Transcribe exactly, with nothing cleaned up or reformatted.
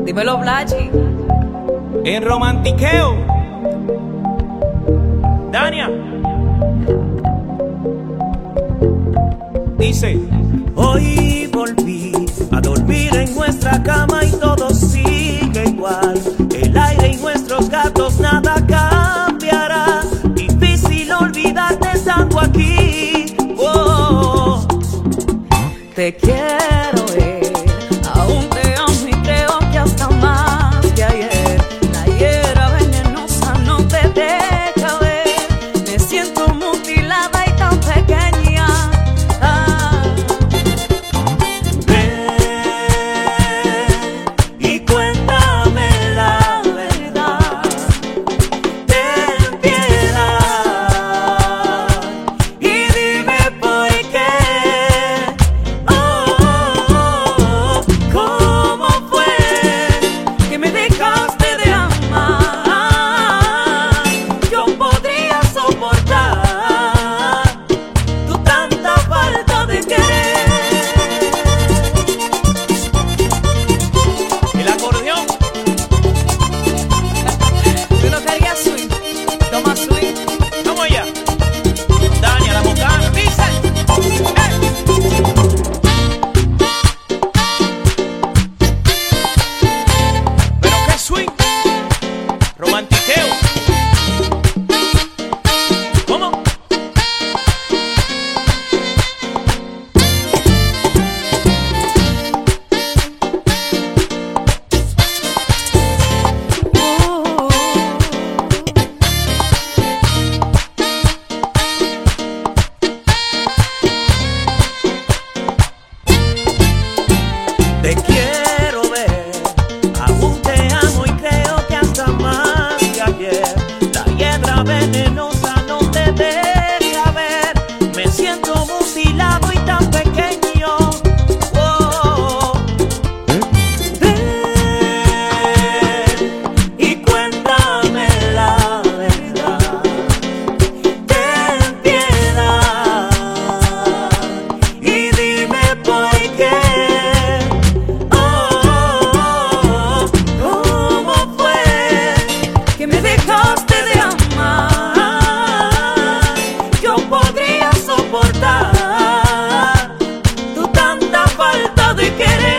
Dímelo, Blachi. En romantiqueo, Dania dice: hoy volví a dormir en nuestra cama y todo sigue igual. El aire y nuestros gatos, nada cambiará. Difícil olvidarte estando aquí. Oh, te quiero ver, aún te amo y creo que hasta más que ayer. La hiera venenosa no te deja ver. Me siento mutilada y tan pequeña. Ah. Ven y cuéntame la verdad. Ten piedad y dime por qué. Oh, oh, oh, ¿cómo fue que me dejaste de amar? Yo podría soportar tu tanta falta de querer. el acordeón. Tú no querías swing. Toma swing. Vamos allá. Dania, la mocana, dice: ¡eh! Pero qué swing, romantiqueo. ¿Cómo? Te quiero ver, aún te amo y creo que hasta más que ayer. La hiedra venenosa no te deja ver. Me siento mutilado y tan pequeño. Oh, ven y cuéntame la verdad. Ten piedad y dime por qué. ¿Cómo fue que me dejaste de amar? Yo podría soportar tu tanta falta de querer.